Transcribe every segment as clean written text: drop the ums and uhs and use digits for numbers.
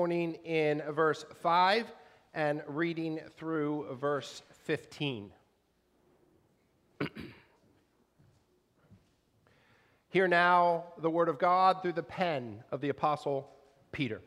morning in verse 5 and reading through verse 15. Hear now the word of God through the pen of the Apostle Peter.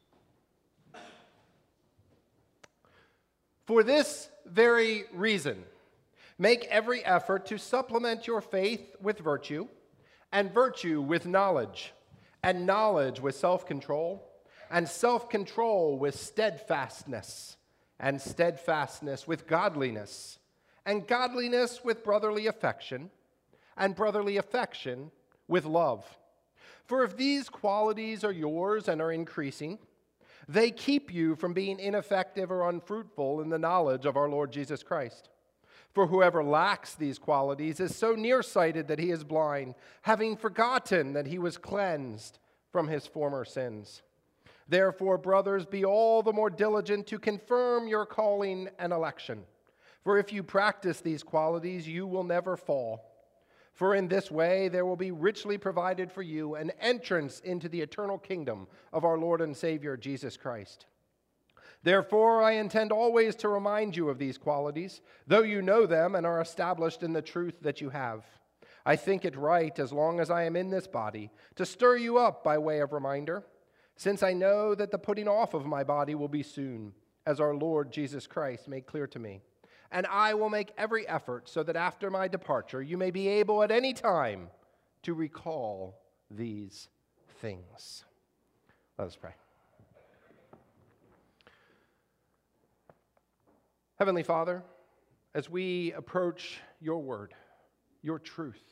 For this very reason, make every effort to supplement your faith with virtue, and virtue with knowledge, and knowledge with self-control, and self-control with steadfastness, and steadfastness with godliness, and godliness with brotherly affection, and brotherly affection with love. For if these qualities are yours and are increasing, they keep you from being ineffective or unfruitful in the knowledge of our Lord Jesus Christ. For whoever lacks these qualities is so nearsighted that he is blind, having forgotten that he was cleansed from his former sins. Therefore, brothers, be all the more diligent to confirm your calling and election. For if you practice these qualities, you will never fall. For in this way there will be richly provided for you an entrance into the eternal kingdom of our Lord and Savior, Jesus Christ. Therefore, I intend always to remind you of these qualities, though you know them and are established in the truth that you have. I think it right, as long as I am in this body, to stir you up by way of reminder, since I know that the putting off of my body will be soon, as our Lord Jesus Christ made clear to me. And I will make every effort so that after my departure you may be able at any time to recall these things. Let us pray. Heavenly Father, as we approach your word, your truth,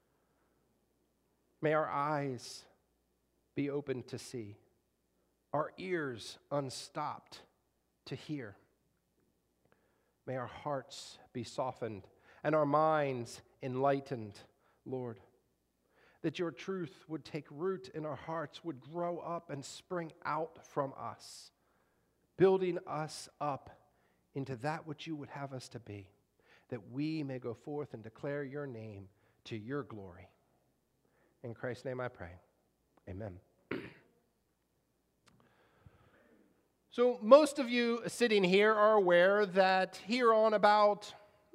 may our eyes be open to see, our ears unstopped to hear. May our hearts be softened and our minds enlightened, Lord, that your truth would take root in our hearts, would grow up and spring out from us, building us up into that which you would have us to be, that we may go forth and declare your name to your glory. In Christ's name I pray. Amen. So most of you sitting here are aware that here on about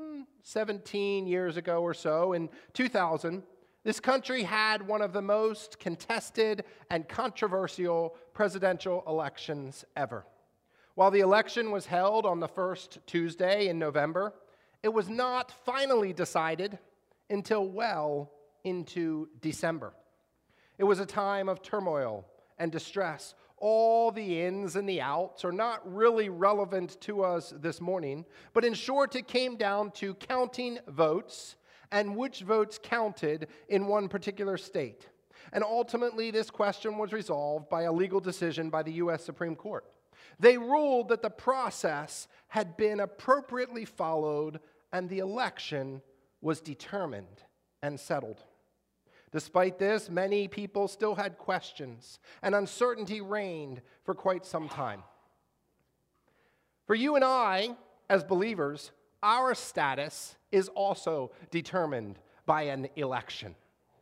17 years ago or so, in 2000, this country had one of the most contested and controversial presidential elections ever. While the election was held on the first Tuesday in November, it was not finally decided until well into December. It was a time of turmoil and distress. All the ins and the outs are not really relevant to us this morning, but in short, it came down to counting votes and which votes counted in one particular state. And ultimately, this question was resolved by a legal decision by the U.S. Supreme Court. They ruled that the process had been appropriately followed and the election was determined and settled. Despite this, many people still had questions, and uncertainty reigned for quite some time. For you and I, as believers, our status is also determined by an election.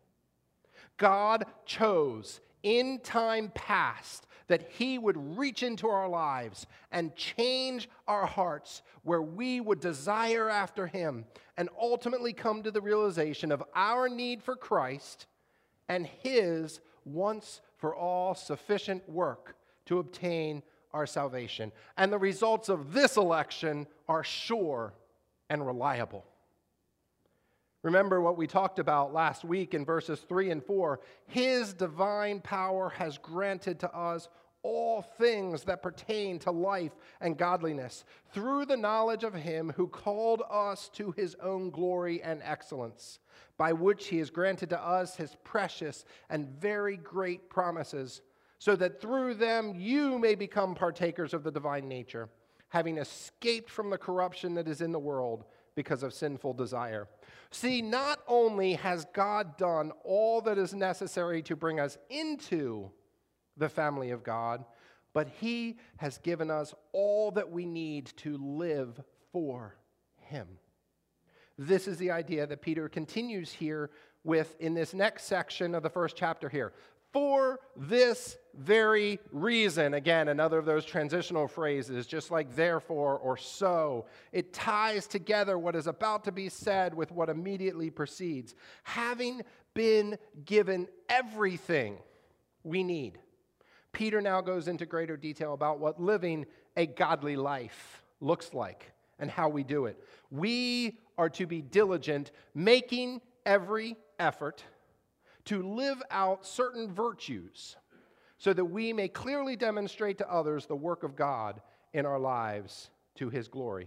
God chose in time past that he would reach into our lives and change our hearts where we would desire after him and ultimately come to the realization of our need for Christ and his once for all sufficient work to obtain our salvation. And the results of this election are sure and reliable. Remember what we talked about last week in verses 3 and 4. His divine power has granted to us all things that pertain to life and godliness through the knowledge of him who called us to his own glory and excellence, by which he has granted to us his precious and very great promises, so that through them you may become partakers of the divine nature, having escaped from the corruption that is in the world because of sinful desire. See, not only has God done all that is necessary to bring us into the family of God, but he has given us all that we need to live for him. This is the idea that Peter continues here with in this next section of the first chapter here. For this very reason, again, another of those transitional phrases, just like therefore or so, it ties together what is about to be said with what immediately precedes. Having been given everything we need, Peter now goes into greater detail about what living a godly life looks like and how we do it. We are to be diligent, making every effort to live out certain virtues so that we may clearly demonstrate to others the work of God in our lives to his glory.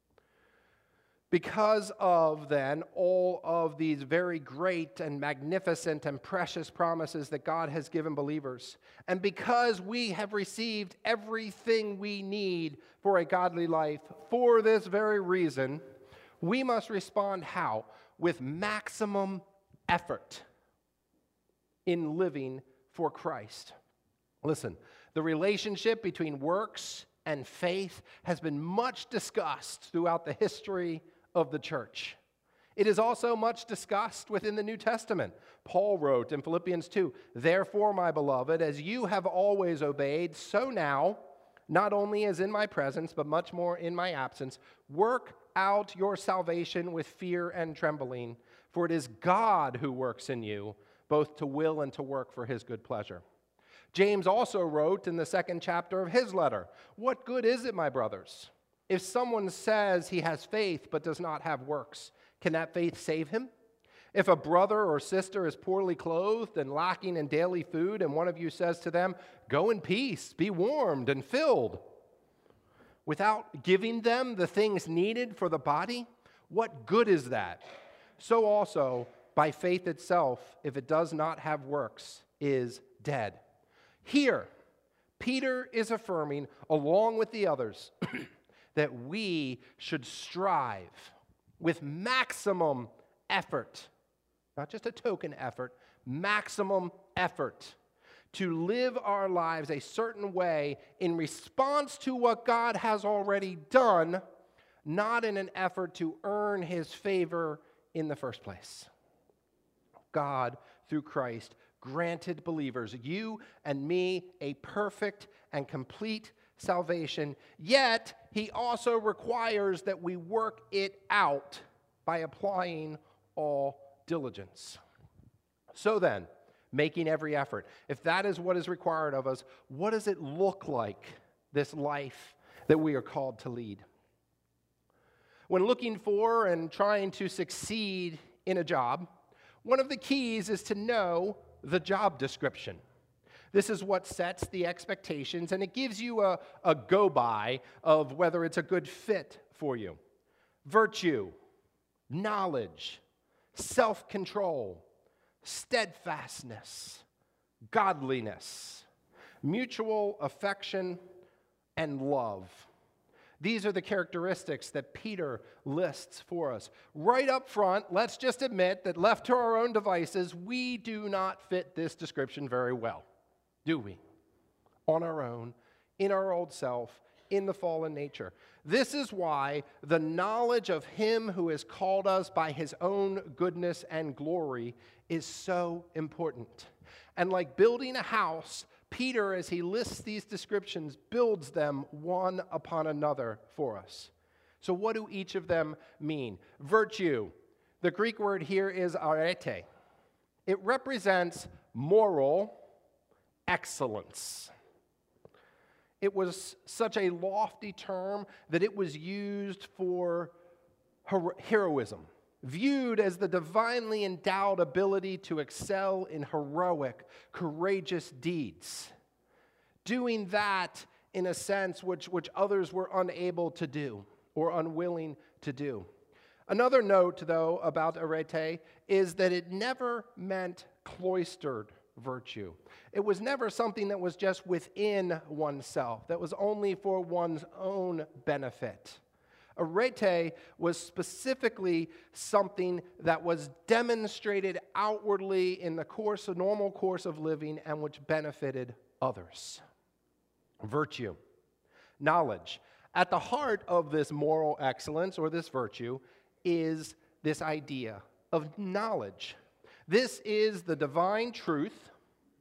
Because of, then, all of these very great and magnificent and precious promises that God has given believers, and because we have received everything we need for a godly life, for this very reason, we must respond how? With maximum effort in living for Christ. Listen, the relationship between works and faith has been much discussed throughout the history of the church. It is also much discussed within the New Testament. Paul wrote in Philippians 2, "Therefore, my beloved, as you have always obeyed, so now, not only as in my presence, but much more in my absence, work out your salvation with fear and trembling, for it is God who works in you, both to will and to work for his good pleasure." James also wrote in the 2nd chapter of his letter, "What good is it, my brothers, if someone says he has faith but does not have works? Can that faith save him? If a brother or sister is poorly clothed and lacking in daily food, and one of you says to them, 'Go in peace, be warmed and filled,' without giving them the things needed for the body, what good is that? So also, by faith itself, if it does not have works, is dead." Here, Peter is affirming, along with the others, that we should strive with maximum effort, not just a token effort, maximum effort, to live our lives a certain way in response to what God has already done, not in an effort to earn his favor in the first place. God, through Christ, granted believers, you and me, a perfect and complete salvation, yet he also requires that we work it out by applying all diligence. So then, making every effort, if that is what is required of us, what does it look like, this life that we are called to lead? When looking for and trying to succeed in a job, one of the keys is to know the job description. This is what sets the expectations, and it gives you a go-by of whether it's a good fit for you. Virtue, knowledge, self-control, steadfastness, godliness, mutual affection, and love. These are the characteristics that Peter lists for us. Right up front, let's just admit that left to our own devices, we do not fit this description very well, do we? On our own, in our old self, in the fallen nature. This is why the knowledge of him who has called us by his own goodness and glory is so important. And like building a house, Peter, as he lists these descriptions, builds them one upon another for us. So what do each of them mean? Virtue. The Greek word here is arete. It represents moral excellence. It was such a lofty term that it was used for heroism, viewed as the divinely endowed ability to excel in heroic, courageous deeds, doing that in a sense which others were unable to do or unwilling to do. Another note, though, about arete is that it never meant cloistered virtue. It was never something that was just within oneself, that was only for one's own benefit. Arete was specifically something that was demonstrated outwardly in the normal course of living and which benefited others. Virtue. Knowledge. At the heart of this moral excellence or this virtue is this idea of knowledge. This is the divine truth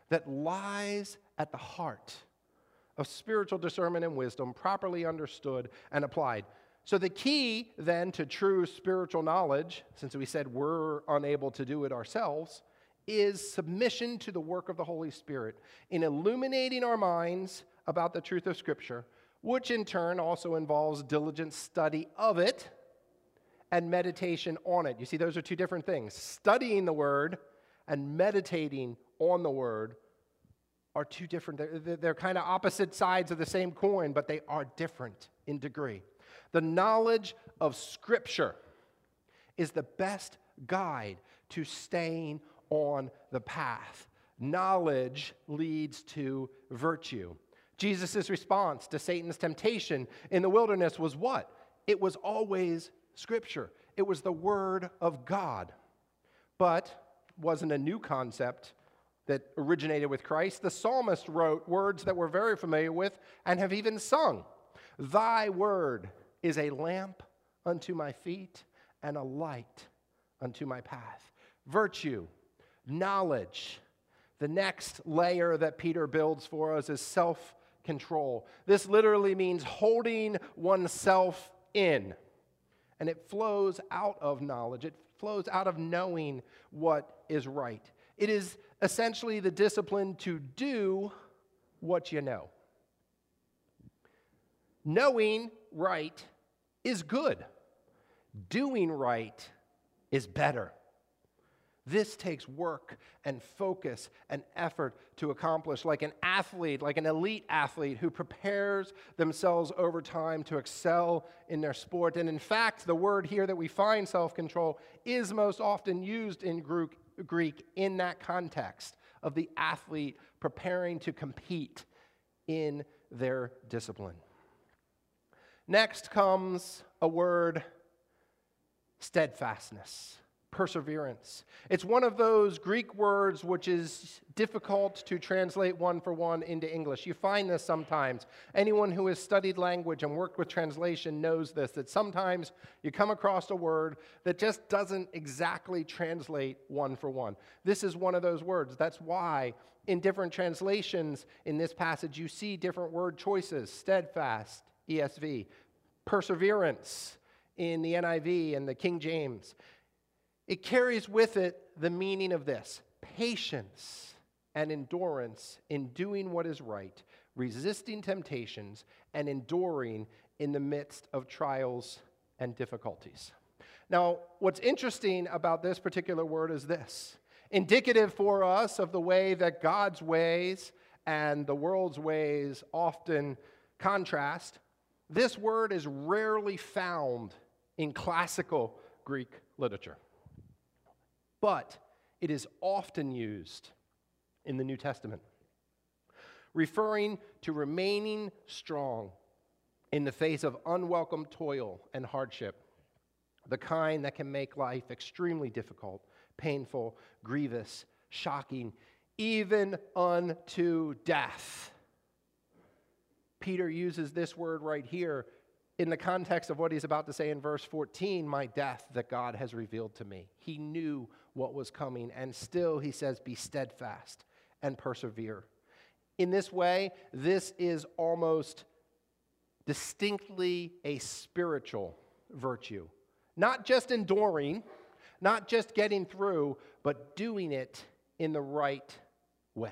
that lies at the heart of spiritual discernment and wisdom, properly understood and applied. So the key then to true spiritual knowledge, since we said we're unable to do it ourselves, is submission to the work of the Holy Spirit in illuminating our minds about the truth of Scripture, which in turn also involves diligent study of it and meditation on it. You see, those are two different things. Studying the Word and meditating on the Word are two different, they're kind of opposite sides of the same coin, but they are different in degree. The knowledge of Scripture is the best guide to staying on the path. Knowledge leads to virtue. Jesus' response to Satan's temptation in the wilderness was what? It was always Scripture. It was the Word of God. But wasn't a new concept that originated with Christ. The psalmist wrote words that we're very familiar with and have even sung. Thy word is a lamp unto my feet and a light unto my path. Virtue, knowledge. The next layer that Peter builds for us is self-control. This literally means holding oneself in. And it flows out of knowledge. It flows out of knowing what is right. It is essentially the discipline to do what you know. Knowing right is good. Doing right is better. This takes work and focus and effort to accomplish, like an athlete, like an elite athlete who prepares themselves over time to excel in their sport. And in fact, the word here that we find, self-control, is most often used in Greek in that context of the athlete preparing to compete in their discipline. Next comes a word, steadfastness. Perseverance. It's one of those Greek words which is difficult to translate one for one into English. You find this sometimes. Anyone who has studied language and worked with translation knows this, that sometimes you come across a word that just doesn't exactly translate one for one. This is one of those words. That's why in different translations in this passage you see different word choices. Steadfast, ESV. Perseverance in the NIV and the King James. It carries with it the meaning of this: patience and endurance in doing what is right, resisting temptations, and enduring in the midst of trials and difficulties. Now, what's interesting about this particular word is this: indicative for us of the way that God's ways and the world's ways often contrast. This word is rarely found in classical Greek literature, but it is often used in the New Testament, referring to remaining strong in the face of unwelcome toil and hardship, the kind that can make life extremely difficult, painful, grievous, shocking, even unto death. Peter uses this word right here in the context of what he's about to say in verse 14, my death that God has revealed to me. He knew what was coming, and still he says, be steadfast and persevere. In this way, this is almost distinctly a spiritual virtue. Not just enduring, not just getting through, but doing it in the right way.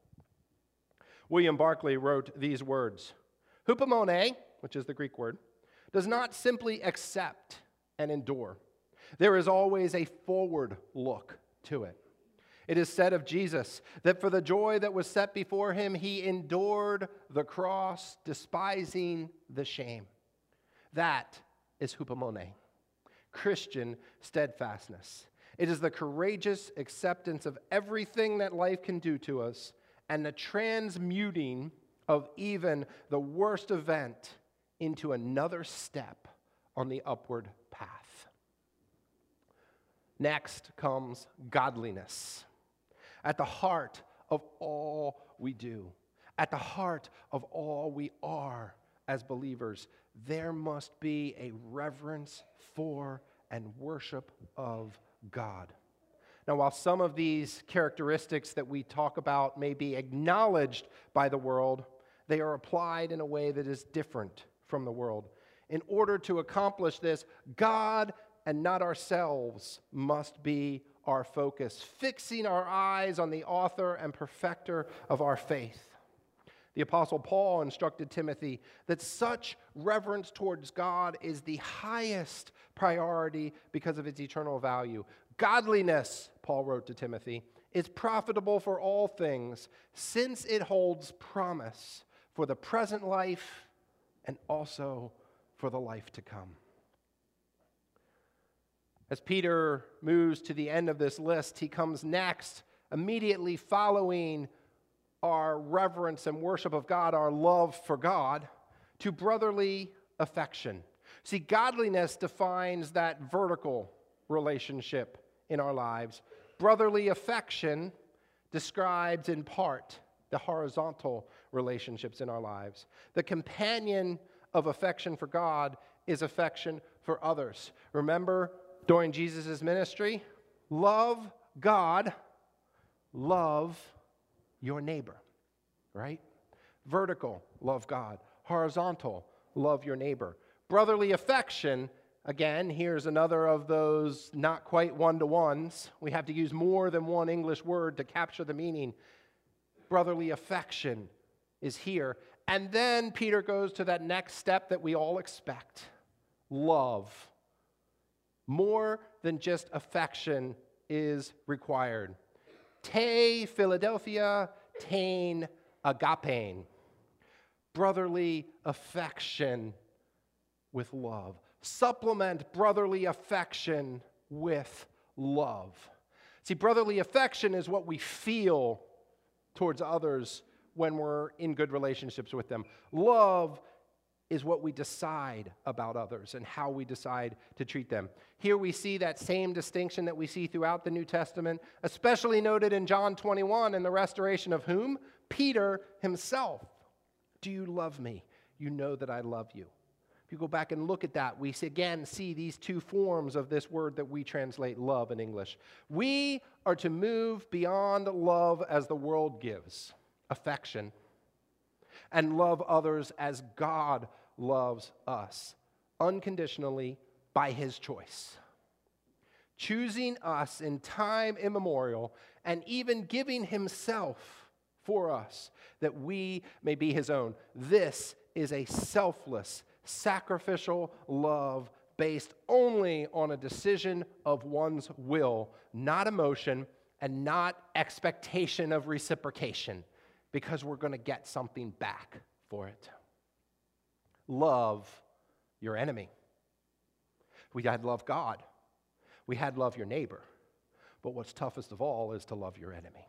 William Barclay wrote these words: hupomone, which is the Greek word, does not simply accept and endure. There is always a forward look to it. It is said of Jesus that for the joy that was set before him, he endured the cross, despising the shame. That is hupomone, Christian steadfastness. It is the courageous acceptance of everything that life can do to us and the transmuting of even the worst event into another step on the upward path. Next comes godliness. At the heart of all we do, at the heart of all we are as believers, there must be a reverence for and worship of God. Now, while some of these characteristics that we talk about may be acknowledged by the world, they are applied in a way that is different from the world. In order to accomplish this, God and not ourselves must be our focus, fixing our eyes on the author and perfecter of our faith. The Apostle Paul instructed Timothy that such reverence towards God is the highest priority because of its eternal value. Godliness, Paul wrote to Timothy, is profitable for all things, since it holds promise for the present life and also for the life to come. As Peter moves to the end of this list, he comes next, immediately following our reverence and worship of God, our love for God, to brotherly affection. See, godliness defines that vertical relationship in our lives. Brotherly affection describes in part the horizontal relationships in our lives. The companion of affection for God is affection for others. Remember, during Jesus' ministry, love God, love your neighbor, right? Vertical, love God. Horizontal, love your neighbor. Brotherly affection, again, here's another of those not quite one-to-ones. We have to use more than one English word to capture the meaning. Brotherly affection is here. And then Peter goes to that next step that we all expect. Love. More than just affection is required. Te Philadelphia, tain agapein. Brotherly affection with love. Supplement brotherly affection with love. See, brotherly affection is what we feel towards others when we're in good relationships with them. Love is what we decide about others and how we decide to treat them. Here we see that same distinction that we see throughout the New Testament, especially noted in John 21 and the restoration of whom? Peter himself. Do you love me? You know that I love you. If you go back and look at that, we again see these two forms of this word that we translate love in English. We are to move beyond love as the world gives, affection, and love others as God loves us, unconditionally by his choice. Choosing us in time immemorial and even giving himself for us that we may be his own. This is a selfless, sacrificial love based only on a decision of one's will, not emotion and not expectation of reciprocation, because we're going to get something back for it. Love your enemy. We had love God. We had love your neighbor. But what's toughest of all is to love your enemy.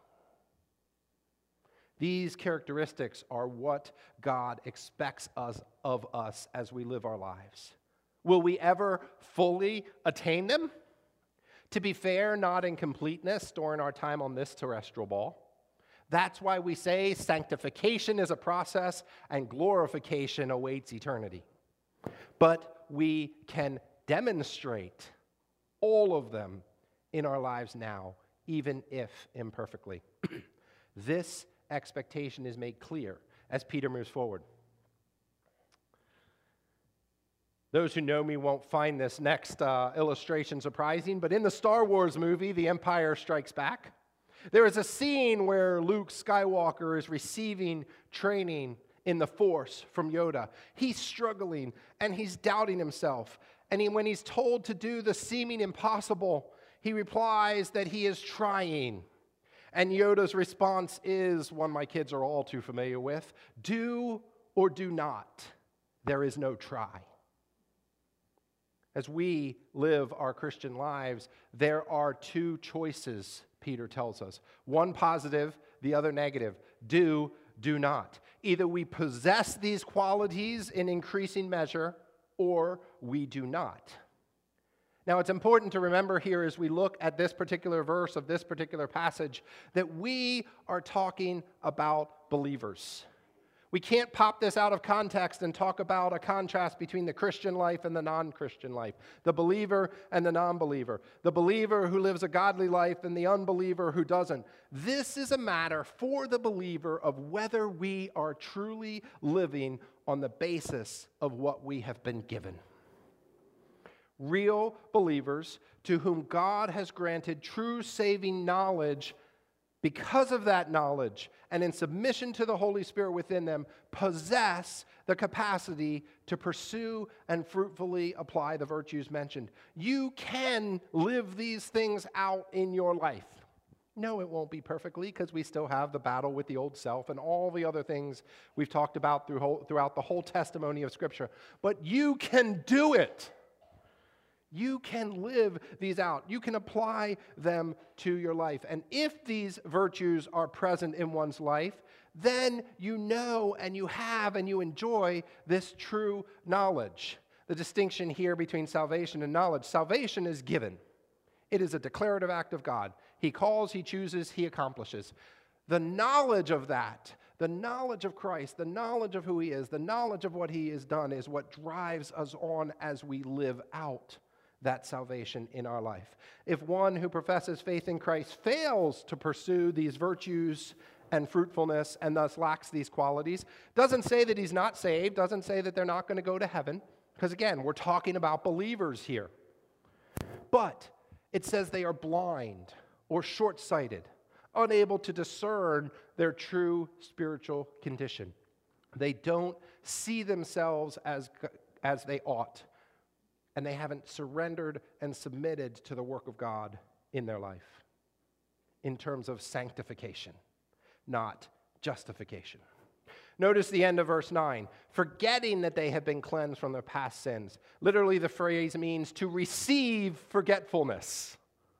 These characteristics are what God expects of us as we live our lives. Will we ever fully attain them? To be fair, not in completeness during our time on this terrestrial ball. That's why we say sanctification is a process and glorification awaits eternity. But we can demonstrate all of them in our lives now, even if imperfectly. This expectation is made clear as Peter moves forward. Those who know me won't find this next illustration surprising, but in the Star Wars movie, The Empire Strikes Back, there is a scene where Luke Skywalker is receiving training in the Force from Yoda. He's struggling and he's doubting himself. And when he's told to do the seeming impossible, he replies that he is trying. And Yoda's response is one my kids are all too familiar with: do or do not. There is no try. As we live our Christian lives, there are two choices, Peter tells us. One positive, the other negative. Do not. Either we possess these qualities in increasing measure, or we do not. Now, it's important to remember here as we look at this particular verse of this particular passage that we are talking about believers. We can't pop this out of context and talk about a contrast between the Christian life and the non-Christian life, the believer and the non-believer, the believer who lives a godly life and the unbeliever who doesn't. This is a matter for the believer of whether we are truly living on the basis of what we have been given. Real believers to whom God has granted true saving knowledge, because of that knowledge and in submission to the Holy Spirit within them, possess the capacity to pursue and fruitfully apply the virtues mentioned. You can live these things out in your life. No, it won't be perfectly, because we still have the battle with the old self and all the other things we've talked about throughout the whole testimony of Scripture. But you can do it. You can live these out. You can apply them to your life. And if these virtues are present in one's life, then you know and you have and you enjoy this true knowledge. The distinction here between salvation and knowledge. Salvation is given. It is a declarative act of God. He calls, He chooses, He accomplishes. The knowledge of that, the knowledge of Christ, the knowledge of who He is, the knowledge of what He has done is what drives us on as we live out that salvation in our life. If one who professes faith in Christ fails to pursue these virtues and fruitfulness and thus lacks these qualities, doesn't say that he's not saved, doesn't say that they're not going to go to heaven, because again, we're talking about believers here. But it says they are blind or short-sighted, unable to discern their true spiritual condition. They don't see themselves as they ought, and they haven't surrendered and submitted to the work of God in their life in terms of sanctification, not justification. Notice the end of verse 9, forgetting that they have been cleansed from their past sins. Literally, the phrase means to receive forgetfulness.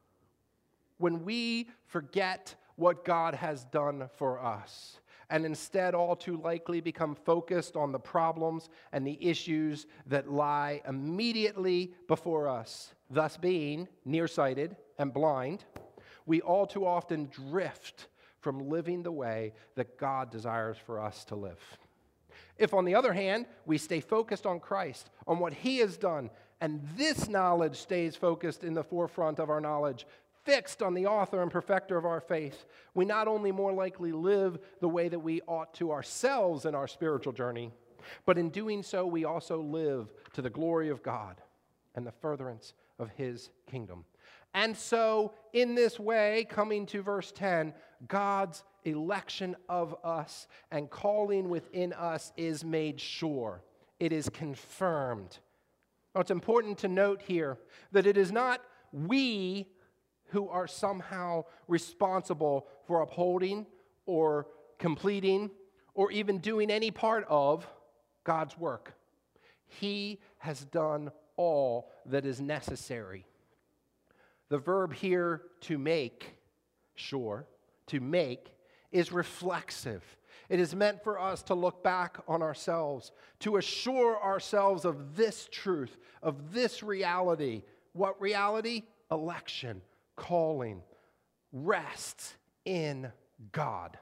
When we forget what God has done for us, and instead all too likely become focused on the problems and the issues that lie immediately before us, thus being nearsighted and blind, we all too often drift from living the way that God desires for us to live. If, on the other hand, we stay focused on Christ, on what He has done, and this knowledge stays focused in the forefront of our knowledge, fixed on the author and perfecter of our faith, we not only more likely live the way that we ought to ourselves in our spiritual journey, but in doing so, we also live to the glory of God and the furtherance of His kingdom. And so, in this way, coming to verse 10, God's election of us and calling within us is made sure. It is confirmed. Now, it's important to note here that it is not we who are somehow responsible for upholding or completing or even doing any part of God's work. He has done all that is necessary. The verb here, to make sure, to make, is reflexive. It is meant for us to look back on ourselves, to assure ourselves of this truth, of this reality. What reality? Election. Calling, rests in God.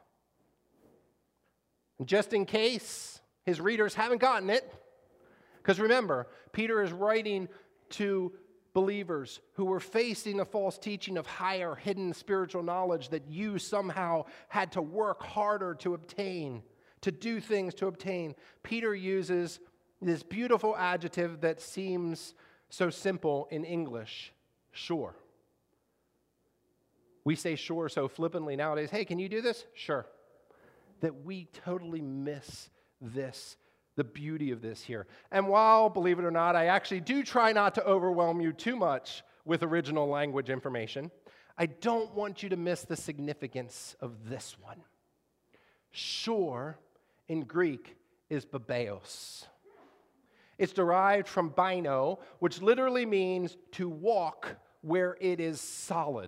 And just in case his readers haven't gotten it, because remember, Peter is writing to believers who were facing a false teaching of higher hidden spiritual knowledge that you somehow had to work harder to obtain, to do things to obtain. Peter uses this beautiful adjective that seems so simple in English, sure. We say sure so flippantly nowadays. Hey, can you do this? Sure. That we totally miss this, the beauty of this here. And while, believe it or not, I actually do try not to overwhelm you too much with original language information, I don't want you to miss the significance of this one. Sure, in Greek, is babeos. It's derived from bino, which literally means to walk where it is solid.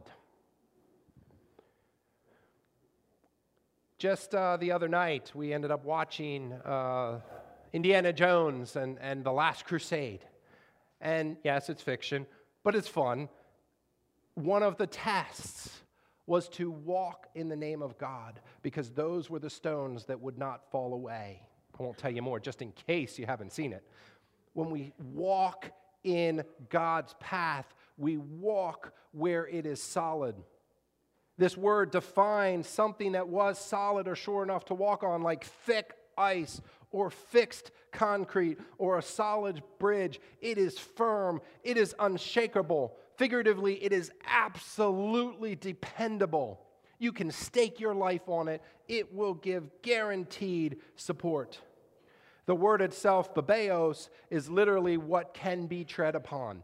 Just the other night, we ended up watching Indiana Jones and The Last Crusade. And yes, it's fiction, but it's fun. One of the tests was to walk in the name of God, because those were the stones that would not fall away. I won't tell you more, just in case you haven't seen it. When we walk in God's path, we walk where it is solid. This word defines something that was solid or sure enough to walk on, like thick ice or fixed concrete or a solid bridge. It is firm. It is unshakable. Figuratively, it is absolutely dependable. You can stake your life on it. It will give guaranteed support. The word itself, babeos, is literally what can be tread upon.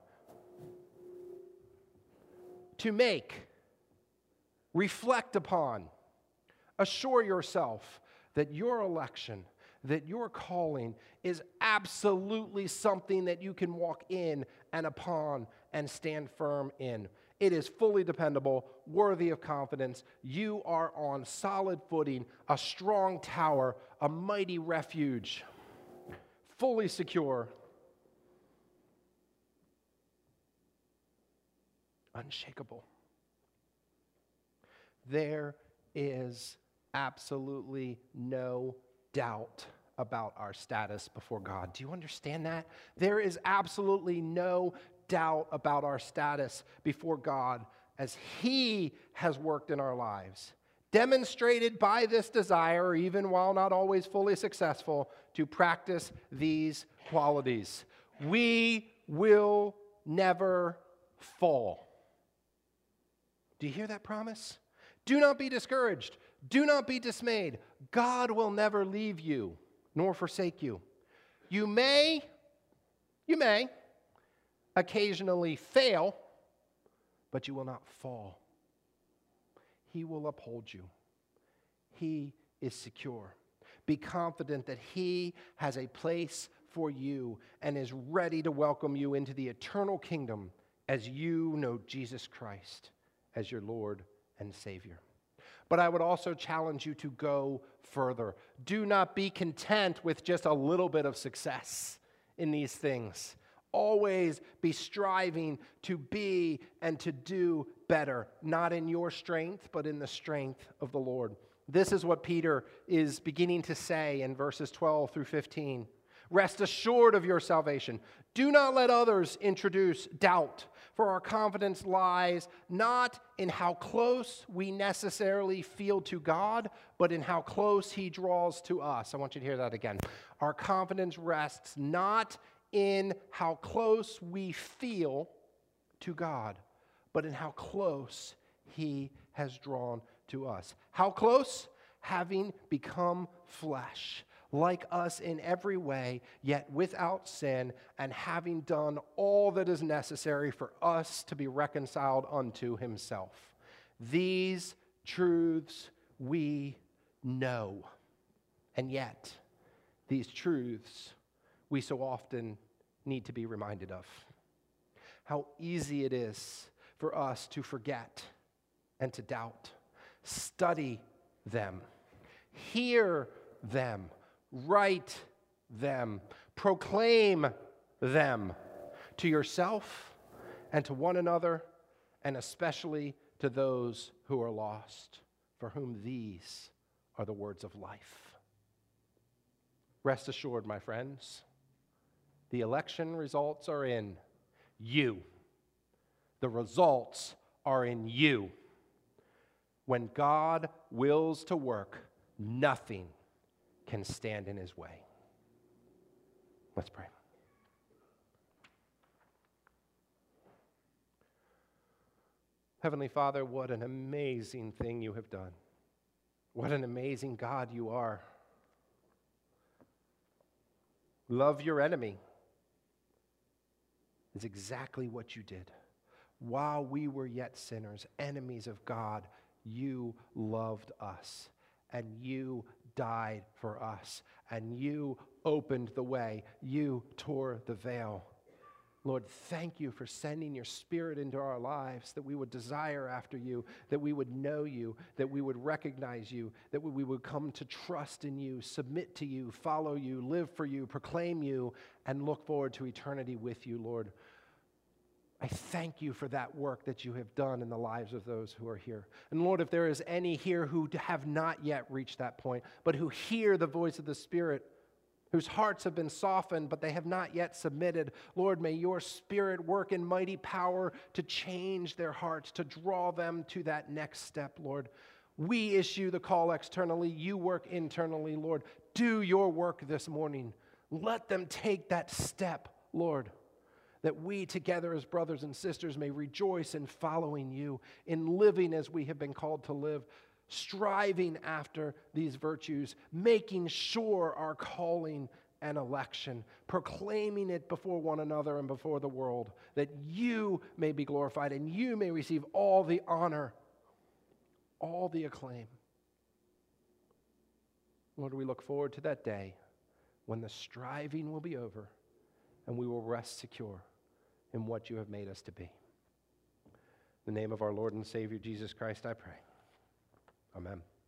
To make, reflect upon, assure yourself that your election, that your calling is absolutely something that you can walk in and upon and stand firm in. It is fully dependable, worthy of confidence. You are on solid footing, a strong tower, a mighty refuge, fully secure, unshakable. There is absolutely no doubt about our status before God. Do you understand that? There is absolutely no doubt about our status before God as He has worked in our lives, demonstrated by this desire, even while not always fully successful, to practice these qualities. We will never fall. Do you hear that promise? Do not be discouraged. Do not be dismayed. God will never leave you nor forsake you. You may occasionally fail, but you will not fall. He will uphold you. He is secure. Be confident that He has a place for you and is ready to welcome you into the eternal kingdom as you know Jesus Christ as your Lord and Savior. But I would also challenge you to go further. Do not be content with just a little bit of success in these things. Always be striving to be and to do better, not in your strength, but in the strength of the Lord. This is what Peter is beginning to say in verses 12 through 15. Rest assured of your salvation. Do not let others introduce doubt, for our confidence lies not in how close we necessarily feel to God, but in how close He draws to us. I want you to hear that again. Our confidence rests not in how close we feel to God, but in how close He has drawn to us. How close? Having become flesh, like us in every way, yet without sin, and having done all that is necessary for us to be reconciled unto Himself. These truths we know, and yet these truths we so often need to be reminded of. How easy it is for us to forget and to doubt. Study them, hear them, write them, proclaim them to yourself and to one another, and especially to those who are lost, for whom these are the words of life. Rest assured, my friends, the election results are in you. The results are in you. When God wills to work, nothing can stand in His way. Let's pray. Heavenly Father, what an amazing thing you have done. What an amazing God you are. Love your enemy is exactly what you did. While we were yet sinners, enemies of God, you loved us, and you died for us, and you opened the way. You tore the veil. Lord, thank you for sending your Spirit into our lives, that we would desire after you, that we would know you, that we would recognize you, that we would come to trust in you, submit to you, follow you, live for you, proclaim you, and look forward to eternity with you, Lord. I thank you for that work that you have done in the lives of those who are here. And Lord, if there is any here who have not yet reached that point, but who hear the voice of the Spirit, whose hearts have been softened, but they have not yet submitted. Lord, may your Spirit work in mighty power to change their hearts, to draw them to that next step, Lord. We issue the call externally. You work internally, Lord. Do your work this morning. Let them take that step, Lord, that we together as brothers and sisters may rejoice in following you, in living as we have been called to live, striving after these virtues, making sure our calling and election, proclaiming it before one another and before the world, that you may be glorified and you may receive all the honor, all the acclaim. Lord, we look forward to that day when the striving will be over and we will rest secure in what you have made us to be. In the name of our Lord and Savior Jesus Christ, I pray. Amen.